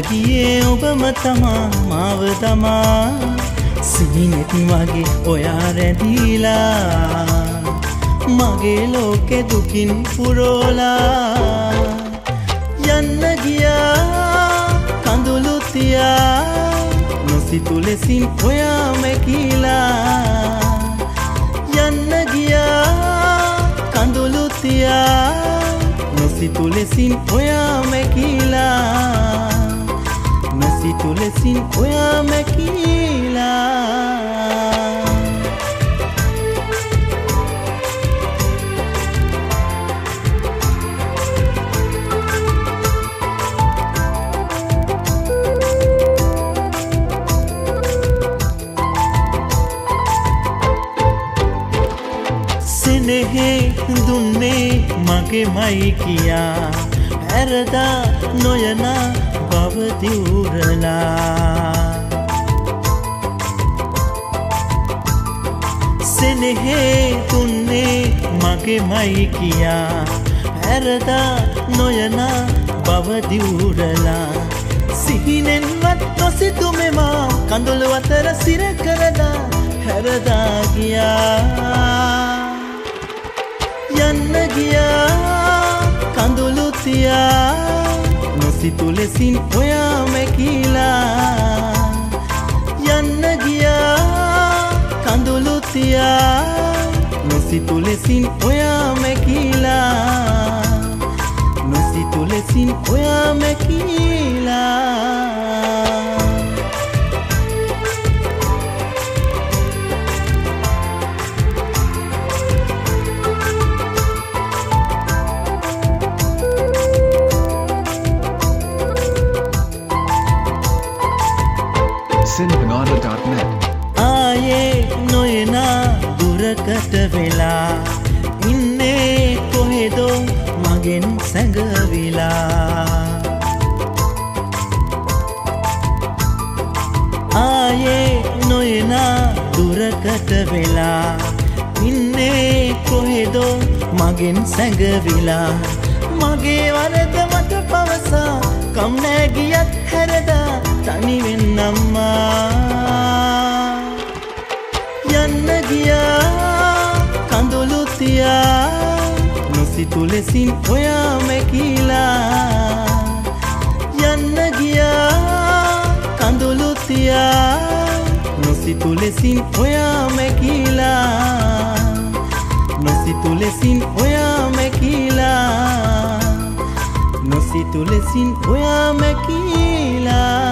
ගියේ ඔබම තමා මාව තමා සිහිනෙති වගේ ඔයා රැඳීලා මගේ ලෝකෙ දුකින් පුරෝලා යන්න ගියා කඳුළු තියා නොසිතු ලෙසින් ඔයා මැකිලා යන්න ගියා කඳුළු තියා නොසිතු ලෙසින් ඔයා මැකිලා නොසිතු ලෙසින් ඔයා මැකිලා සෙනෙහේ දුන්නේ මගේමයි කියා හැරදා නොයනා බව දිවුරලා සෙනෙහේ දුන්නේ මගේමයි කියා හැරදා නොයනා බව දිවුරලා සිහිනෙන්වත් නොසිතු මෙමා කඳුළු අතර සිර කරලා හැරදා ගියා යන්න ගියා කඳුළු තියා නොසිතු ලෙසින් ඔයා මැකිලා යන්න ගියා කඳුළු තියා නොසිතු ලෙසින් ඔයා මැකිලා නොසිතු ලෙසින් ඔයා මැකිලා sinpanada.net ආයේ නොයනා දුරකට වෙලා ඉන්නේ කොහෙදෝ මගෙන් සැඟවිලා ආයේ නොයනා දුරකට වෙලා ඉන්නේ කොහෙදෝ මගෙන් සැඟවිලා මගේ වරද මට පවසා කම් නෑ ගියත් හැරදා තනිවෙන්නම්මා යන්න ගියා කඳුළු තියා නොසිතු ලෙසින් ඔයා මැකිලා යන්න ගියා කඳුළු තියා නොසිතු ලෙසින් ඔයා මැකිලා නොසිතු ලෙසින් ඔයා මැකිලා නොසිතු ලෙසින් ඔයා මැකිලා